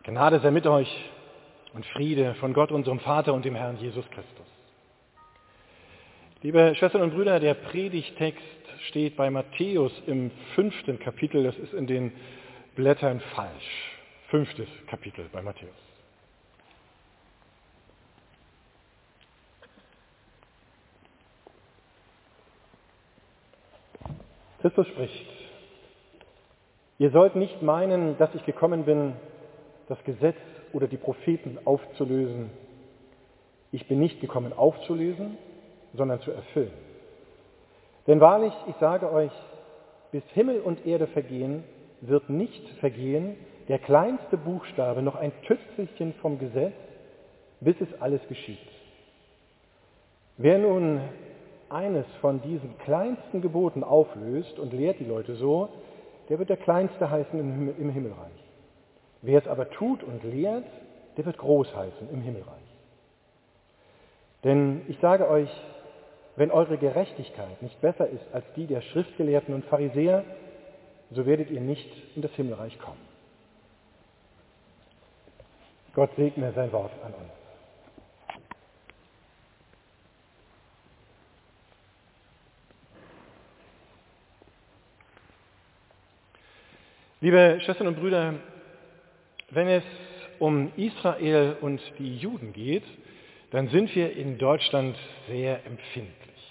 Gnade sei mit euch und Friede von Gott, unserem Vater und dem Herrn Jesus Christus. Liebe Schwestern und Brüder, der Predigtext steht bei Matthäus im 5. Kapitel, das ist in den Blättern falsch. 5. Kapitel bei Matthäus. Christus spricht: Ihr sollt nicht meinen, dass ich gekommen bin, das Gesetz oder die Propheten aufzulösen. Ich bin nicht gekommen aufzulösen, sondern zu erfüllen. Denn wahrlich, ich sage euch, bis Himmel und Erde vergehen, wird nicht vergehen der kleinste Buchstabe, noch ein Tüpfelchen vom Gesetz, bis es alles geschieht. Wer nun eines von diesen kleinsten Geboten auflöst und lehrt die Leute so, der wird der Kleinste heißen im Himmelreich. Wer es aber tut und lehrt, der wird groß heißen im Himmelreich. Denn ich sage euch, wenn eure Gerechtigkeit nicht besser ist als die der Schriftgelehrten und Pharisäer, so werdet ihr nicht in das Himmelreich kommen. Gott segne sein Wort an uns. Liebe Schwestern und Brüder, wenn es um Israel und die Juden geht, dann sind wir in Deutschland sehr empfindlich.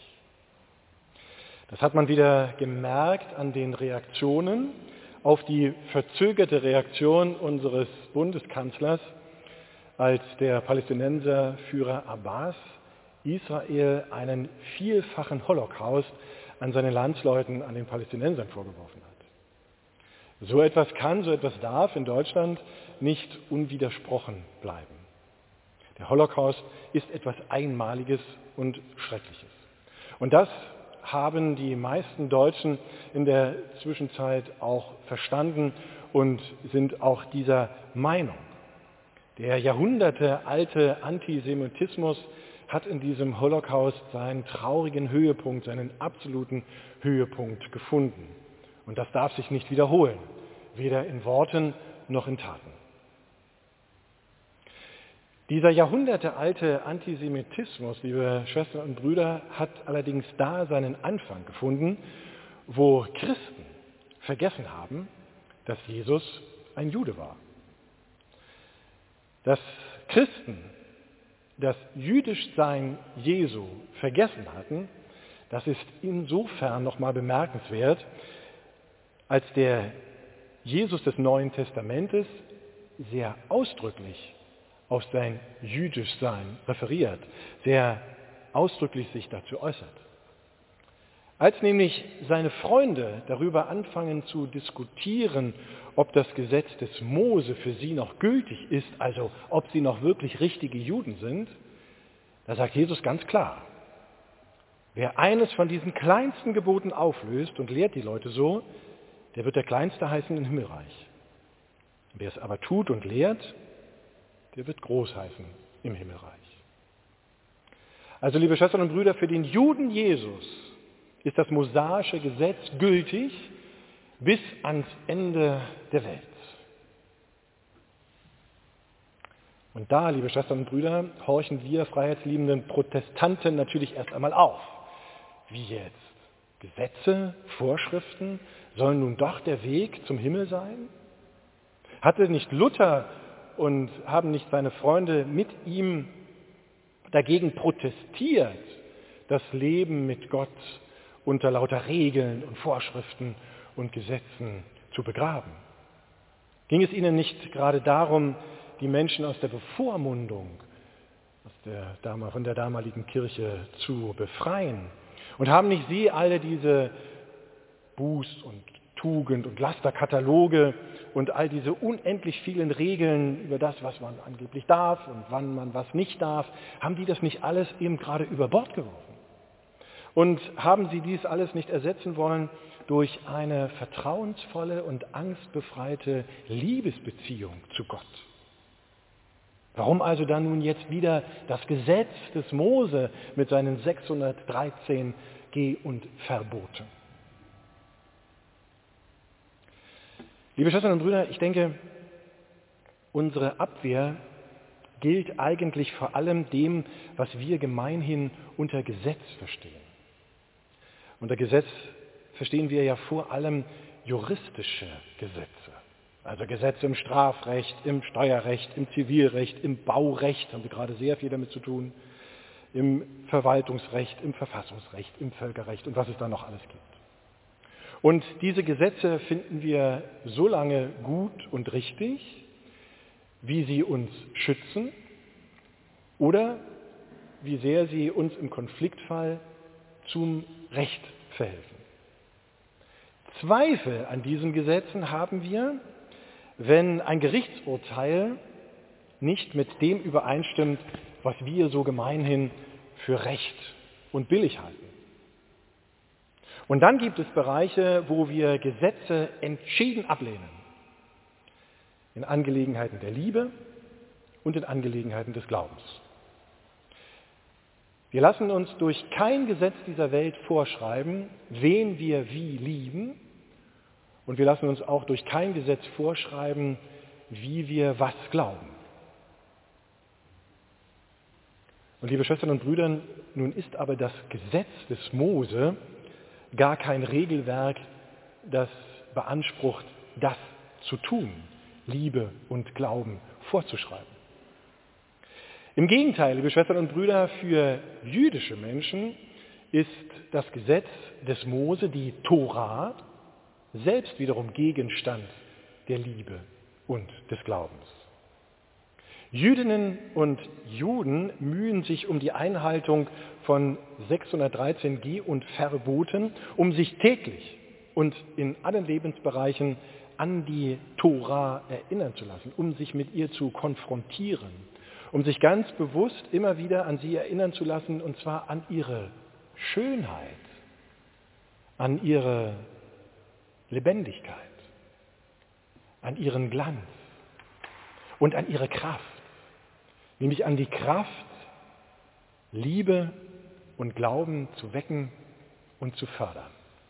Das hat man wieder gemerkt an den Reaktionen auf die verzögerte Reaktion unseres Bundeskanzlers, als der Palästinenserführer Abbas Israel einen vielfachen Holocaust an seinen Landsleuten, an den Palästinensern vorgeworfen hat. So etwas kann, so etwas darf in Deutschland nicht unwidersprochen bleiben. Der Holocaust ist etwas Einmaliges und Schreckliches. Und das haben die meisten Deutschen in der Zwischenzeit auch verstanden und sind auch dieser Meinung. Der jahrhundertealte Antisemitismus hat in diesem Holocaust seinen traurigen Höhepunkt, seinen absoluten Höhepunkt gefunden. Und das darf sich nicht wiederholen, weder in Worten noch in Taten. Dieser jahrhundertealte Antisemitismus, liebe Schwestern und Brüder, hat allerdings da seinen Anfang gefunden, wo Christen vergessen haben, dass Jesus ein Jude war. Dass Christen das Jüdischsein Jesu vergessen hatten, das ist insofern nochmal bemerkenswert, als der Jesus des Neuen Testamentes sehr ausdrücklich auf sein Jüdischsein referiert, sehr ausdrücklich sich dazu äußert. Als nämlich seine Freunde darüber anfangen zu diskutieren, ob das Gesetz des Mose für sie noch gültig ist, also ob sie noch wirklich richtige Juden sind, da sagt Jesus ganz klar: Wer eines von diesen kleinsten Geboten auflöst und lehrt die Leute so, der wird der Kleinste heißen im Himmelreich. Wer es aber tut und lehrt, der wird groß heißen im Himmelreich. Also, liebe Schwestern und Brüder, für den Juden Jesus ist das mosaische Gesetz gültig bis ans Ende der Welt. Und da, liebe Schwestern und Brüder, horchen wir freiheitsliebenden Protestanten natürlich erst einmal auf. Wie jetzt? Gesetze, Vorschriften sollen nun doch der Weg zum Himmel sein? Hatte nicht Luther und haben nicht seine Freunde mit ihm dagegen protestiert, das Leben mit Gott unter lauter Regeln und Vorschriften und Gesetzen zu begraben? Ging es ihnen nicht gerade darum, die Menschen aus der Bevormundung von der damaligen Kirche zu befreien? Und haben nicht sie alle diese Buß- und Tugend- und Lasterkataloge und all diese unendlich vielen Regeln über das, was man angeblich darf und wann man was nicht darf, haben die das nicht alles eben gerade über Bord geworfen? Und haben sie dies alles nicht ersetzen wollen durch eine vertrauensvolle und angstbefreite Liebesbeziehung zu Gott? Warum also dann nun jetzt wieder das Gesetz des Mose mit seinen 613 Geh- und Verboten? Liebe Schwestern und Brüder, ich denke, unsere Abwehr gilt eigentlich vor allem dem, was wir gemeinhin unter Gesetz verstehen. Unter Gesetz verstehen wir ja vor allem juristische Gesetze. Also Gesetze im Strafrecht, im Steuerrecht, im Zivilrecht, im Baurecht, haben wir gerade sehr viel damit zu tun, im Verwaltungsrecht, im Verfassungsrecht, im Völkerrecht und was es da noch alles gibt. Und diese Gesetze finden wir so lange gut und richtig, wie sie uns schützen oder wie sehr sie uns im Konfliktfall zum Recht verhelfen. Zweifel an diesen Gesetzen haben wir, wenn ein Gerichtsurteil nicht mit dem übereinstimmt, was wir so gemeinhin für recht und billig halten. Und dann gibt es Bereiche, wo wir Gesetze entschieden ablehnen. In Angelegenheiten der Liebe und in Angelegenheiten des Glaubens. Wir lassen uns durch kein Gesetz dieser Welt vorschreiben, wen wir wie lieben, und wir lassen uns auch durch kein Gesetz vorschreiben, wie wir was glauben. Und liebe Schwestern und Brüder, nun ist aber das Gesetz des Mose gar kein Regelwerk, das beansprucht, das zu tun, Liebe und Glauben vorzuschreiben. Im Gegenteil, liebe Schwestern und Brüder, für jüdische Menschen ist das Gesetz des Mose, die Tora, selbst wiederum Gegenstand der Liebe und des Glaubens. Jüdinnen und Juden mühen sich um die Einhaltung von 613 Geh- und Verboten, um sich täglich und in allen Lebensbereichen an die Tora erinnern zu lassen, um sich mit ihr zu konfrontieren, um sich ganz bewusst immer wieder an sie erinnern zu lassen, und zwar an ihre Schönheit, an ihre Lebendigkeit, an ihren Glanz und an ihre Kraft, nämlich an die Kraft, Liebe und Glauben zu wecken und zu fördern.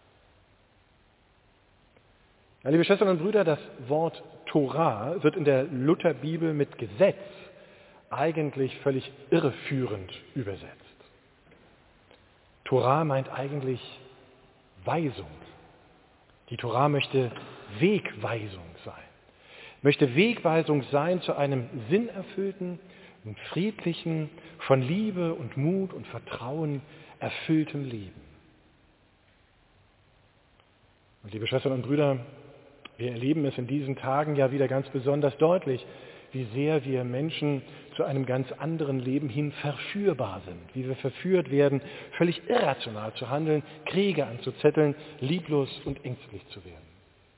Ja, liebe Schwestern und Brüder, das Wort Tora wird in der Lutherbibel mit Gesetz eigentlich völlig irreführend übersetzt. Tora meint eigentlich Weisung. Die Tora möchte Wegweisung sein. Möchte Wegweisung sein zu einem sinnerfüllten und friedlichen, von Liebe und Mut und Vertrauen erfülltem Leben. Und liebe Schwestern und Brüder, wir erleben es in diesen Tagen ja wieder ganz besonders deutlich, wie sehr wir Menschen zu einem ganz anderen Leben hin verführbar sind, wie wir verführt werden, völlig irrational zu handeln, Kriege anzuzetteln, lieblos und ängstlich zu werden.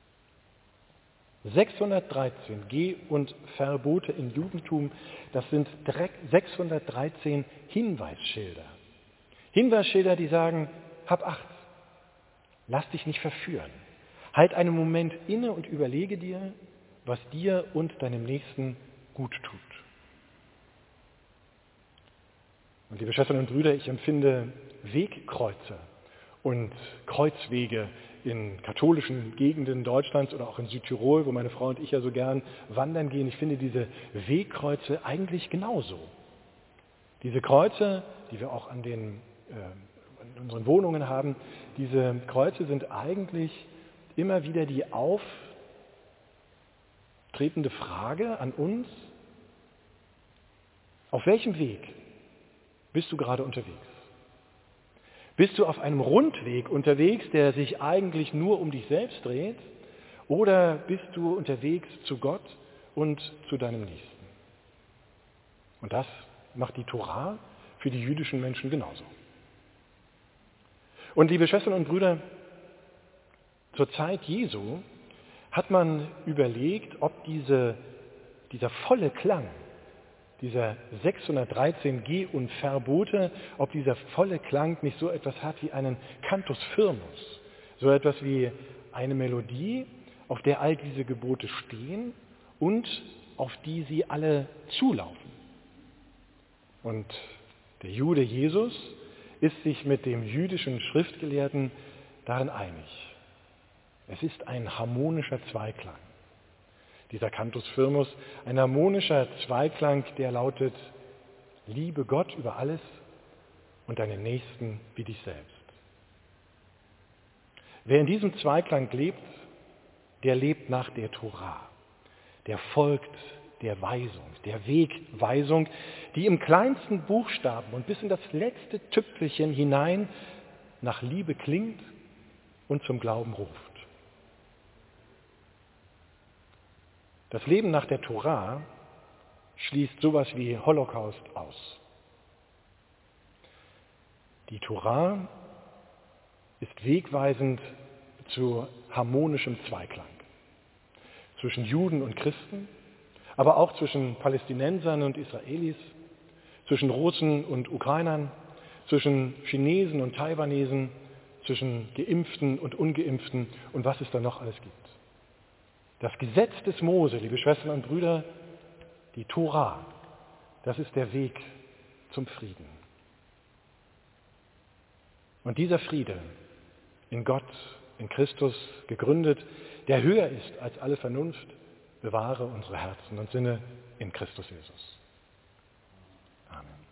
613 Geh- und Verbote im Judentum, das sind 613 Hinweisschilder. Hinweisschilder, die sagen, hab Acht, lass dich nicht verführen. Halt einen Moment inne und überlege dir, was dir und deinem Nächsten gut tut. Und liebe Schwestern und Brüder, ich empfinde Wegkreuze und Kreuzwege in katholischen Gegenden Deutschlands oder auch in Südtirol, wo meine Frau und ich ja so gern wandern gehen. Ich finde diese Wegkreuze eigentlich genauso. Diese Kreuze, die wir auch in unseren Wohnungen haben, diese Kreuze sind eigentlich immer wieder die auftretende Frage an uns: Auf welchem Weg bist du gerade unterwegs? Bist du auf einem Rundweg unterwegs, der sich eigentlich nur um dich selbst dreht? Oder bist du unterwegs zu Gott und zu deinem Nächsten? Und das macht die Tora für die jüdischen Menschen genauso. Und liebe Schwestern und Brüder, zur Zeit Jesu hat man überlegt, ob dieser volle Klang, dieser 613 Geh- und Verbote, ob dieser volle Klang nicht so etwas hat wie einen Cantus firmus, so etwas wie eine Melodie, auf der all diese Gebote stehen und auf die sie alle zulaufen. Und der Jude Jesus ist sich mit dem jüdischen Schriftgelehrten darin einig. Es ist ein harmonischer Zweiklang. dieser Cantus Firmus, ein harmonischer Zweiklang, der lautet: Liebe Gott über alles und deinen Nächsten wie dich selbst. Wer in diesem Zweiklang lebt, der lebt nach der Tora, der folgt der Weisung, der Wegweisung, die im kleinsten Buchstaben und bis in das letzte Tüpfelchen hinein nach Liebe klingt und zum Glauben ruft. Das Leben nach der Tora schließt sowas wie Holocaust aus. Die Tora ist wegweisend zu harmonischem Zweiklang zwischen Juden und Christen, aber auch zwischen Palästinensern und Israelis, zwischen Russen und Ukrainern, zwischen Chinesen und Taiwanesen, zwischen Geimpften und Ungeimpften und was es da noch alles gibt. Das Gesetz des Mose, liebe Schwestern und Brüder, die Tora, das ist der Weg zum Frieden. Und dieser Friede, in Gott, in Christus gegründet, der höher ist als alle Vernunft, bewahre unsere Herzen und Sinne in Christus Jesus. Amen.